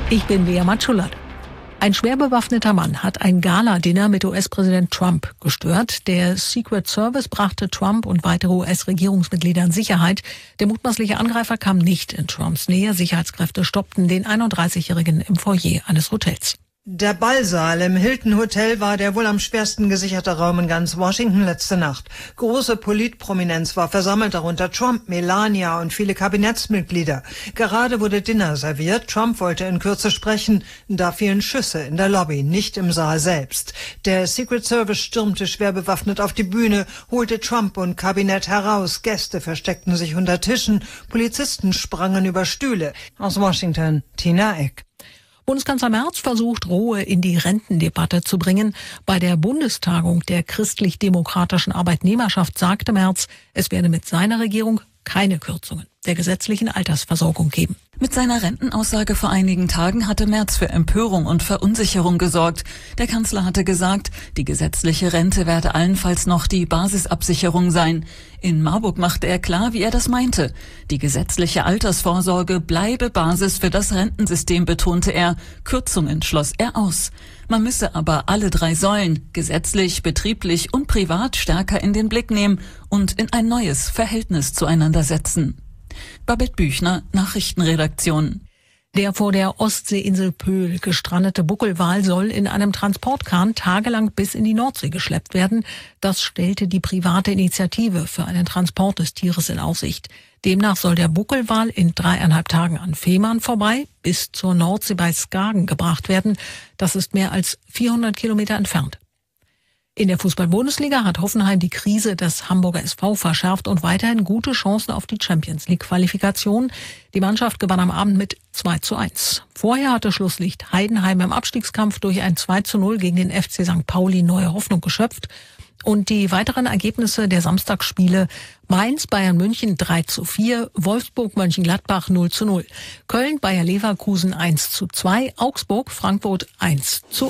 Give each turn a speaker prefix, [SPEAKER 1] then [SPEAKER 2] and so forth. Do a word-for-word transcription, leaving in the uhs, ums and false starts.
[SPEAKER 1] Ich bin Lea Matschulat. Ein schwer bewaffneter Mann hat ein Gala-Dinner mit U S-Präsident Trump gestört. Der Secret Service brachte Trump und weitere U S-Regierungsmitglieder in Sicherheit. Der mutmaßliche Angreifer kam nicht in Trumps Nähe. Sicherheitskräfte stoppten den einunddreißigjährigen im Foyer eines Hotels.
[SPEAKER 2] Der Ballsaal im Hilton Hotel war der wohl am schwersten gesicherte Raum in ganz Washington letzte Nacht. Große Politprominenz war versammelt, darunter Trump, Melania und viele Kabinettsmitglieder. Gerade wurde Dinner serviert. Trump wollte in Kürze sprechen. Da fielen Schüsse in der Lobby, nicht im Saal selbst. Der Secret Service stürmte schwer bewaffnet auf die Bühne, holte Trump und Kabinett heraus. Gäste versteckten sich unter Tischen. Polizisten sprangen über Stühle. Aus Washington, Tina Eck.
[SPEAKER 1] Bundeskanzler Merz versucht, Ruhe in die Rentendebatte zu bringen. Bei der Bundestagung der christlich-demokratischen Arbeitnehmerschaft sagte Merz, es werde mit seiner Regierung keine Kürzungen der gesetzlichen Altersversorgung geben.
[SPEAKER 3] Mit seiner Rentenaussage vor einigen Tagen hatte Merz für Empörung und Verunsicherung gesorgt. Der Kanzler hatte gesagt, die gesetzliche Rente werde allenfalls noch die Basisabsicherung sein. In Marburg machte er klar, wie er das meinte. Die gesetzliche Altersvorsorge bleibe Basis für das Rentensystem, betonte er. Kürzungen schloss er aus. Man müsse aber alle drei Säulen, gesetzlich, betrieblich und privat, stärker in den Blick nehmen und in ein neues Verhältnis zueinander setzen. Babette Büchner, Nachrichtenredaktion.
[SPEAKER 1] Der vor der Ostseeinsel Pöhl gestrandete Buckelwal soll in einem Transportkahn tagelang bis in die Nordsee geschleppt werden. Das stellte die private Initiative für einen Transport des Tieres in Aussicht. Demnach soll der Buckelwal in dreieinhalb Tagen an Fehmarn vorbei bis zur Nordsee bei Skagen gebracht werden. Das ist mehr als vierhundert Kilometer entfernt. In der Fußball-Bundesliga hat Hoffenheim die Krise des Hamburger S V verschärft und weiterhin gute Chancen auf die Champions-League-Qualifikation. Die Mannschaft gewann am Abend mit zwei zu eins. Vorher hatte Schlusslicht Heidenheim im Abstiegskampf durch ein zwei zu null gegen den F C Sankt Pauli neue Hoffnung geschöpft. Und die weiteren Ergebnisse der Samstagsspiele: Mainz, Bayern München drei zu vier, Wolfsburg, Mönchengladbach null zu null, Köln, Bayer Leverkusen eins zu zwei, Augsburg, Frankfurt eins zu